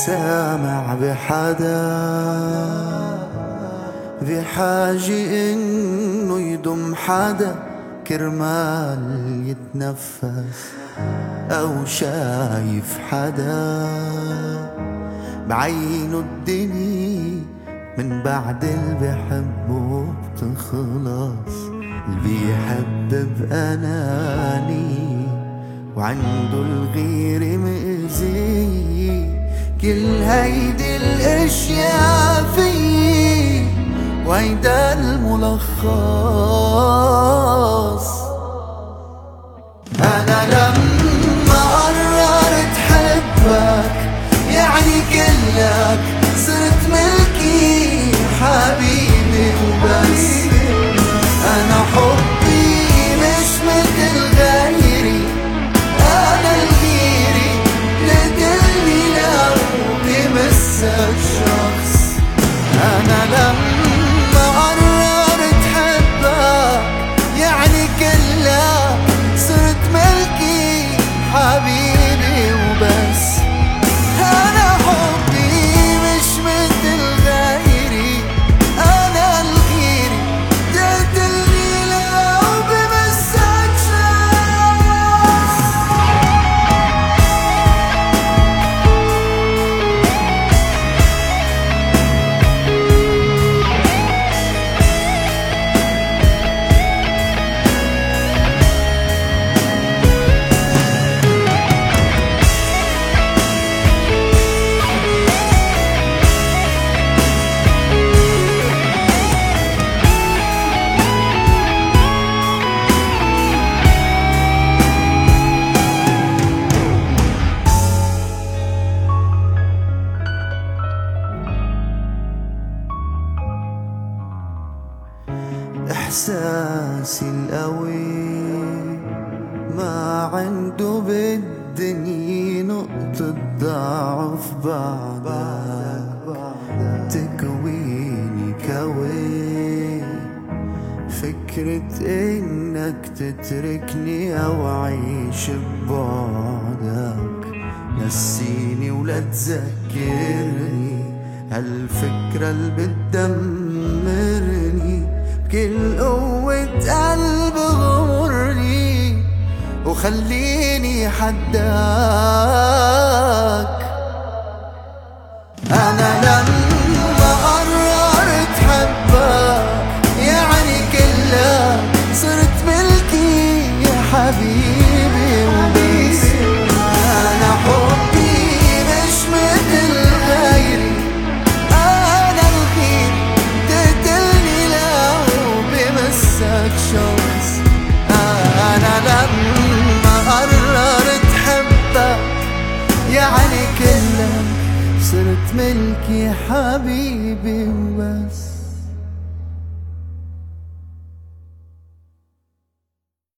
سامع بحدا في حاجة إنه يضم حدا كرمال يتنفس، أو شايف حدا بعينه الدنيا من بعد اللي بحبه بتخلص. اللي بيحب بأناني وعنده الغير مأذي، كل هيدي الاشياء فيي وهيدا الملخص. انا لما قررت حبك يعني كلك صرت ملكي حبيبي وبس. انا حبي مش مثل غيري، انا الغيري لدلني لو بمسك شخص. انا لما قررت حبك يعني كلك صرت ملكي حبيبي وبس. انا حبي مش مثل غيري، انا الغيري تقتلني لو بمسك شخص. إحساسي القوي ما عنده بالدنيا نقطة ضعف بعدك، تكويني كوي فكرة إنك تتركني أو أعيش ببعدك. نسيني ولا تذكرني هالفكرة اللي بتدمرني، بكل قوة قلب غمرني وخليني حداك. أنا لما قررت حبك يعني كلك صرت ملكي يا حبيبي وبس. أنا حبي مش مثل غيري، أنا الغير تقتلني لو بمسك شخص. أنا لما قررت حبك يعني كلك صرت ملكي حبيبي وبس.